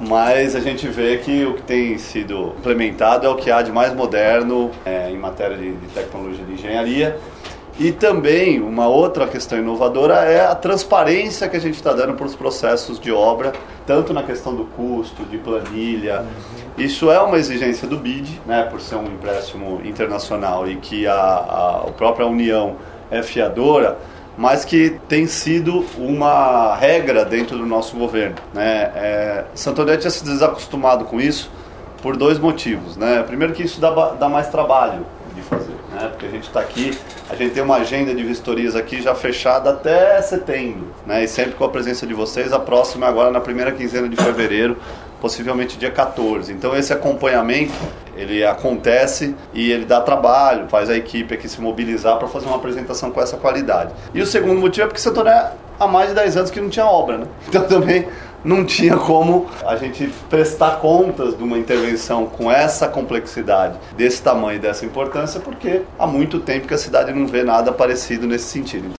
mas a gente vê que o que tem sido implementado é o que há de mais moderno em matéria de tecnologia de engenharia. E também uma outra questão inovadora é a transparência que a gente está dando para os processos de obra, tanto na questão do custo, de planilha. Isso é uma exigência do BID, né, por ser um empréstimo internacional e que a própria União é fiadora, mas que tem sido uma regra dentro do nosso governo, né? Santo André tinha se desacostumado com isso por dois motivos, né? Primeiro que isso dá mais trabalho de fazer, né? Porque a gente está aqui, a gente tem uma agenda de vistorias aqui já fechada até setembro, né? E sempre com a presença de vocês, a próxima é agora na primeira quinzena de fevereiro, possivelmente dia 14. Então esse acompanhamento, ele acontece e ele dá trabalho, faz a equipe aqui se mobilizar para fazer uma apresentação com essa qualidade. E o segundo motivo é porque Santo André há mais de 10 anos que não tinha obra, né? Então também não tinha como a gente prestar contas de uma intervenção com essa complexidade, desse tamanho e dessa importância, porque há muito tempo que a cidade não vê nada parecido nesse sentido.